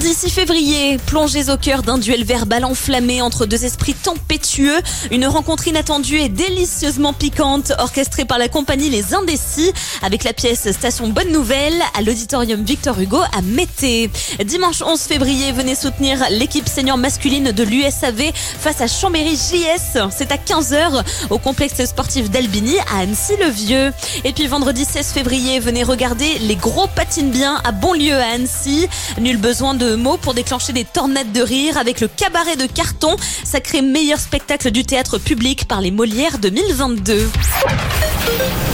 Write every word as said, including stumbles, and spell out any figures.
Mardi six février, plongez au cœur d'un duel verbal enflammé entre deux esprits tempétueux. Une rencontre inattendue et délicieusement piquante, orchestrée par la compagnie Les Indécis, avec la pièce Station Bonne Nouvelle à l'auditorium Victor Hugo à Mété. Dimanche onze février, venez soutenir l'équipe senior masculine de l'U S A V face à Chambéry J S. C'est à quinze heures au complexe sportif d'Albigny à Annecy-le-Vieux. Et puis vendredi seize février, venez regarder les gros patinent bien à Bonlieu à Annecy. Nul besoin de mots pour déclencher des tornades de rire avec le cabaret de carton, sacré meilleur spectacle du théâtre public par les Molières deux mille vingt-deux.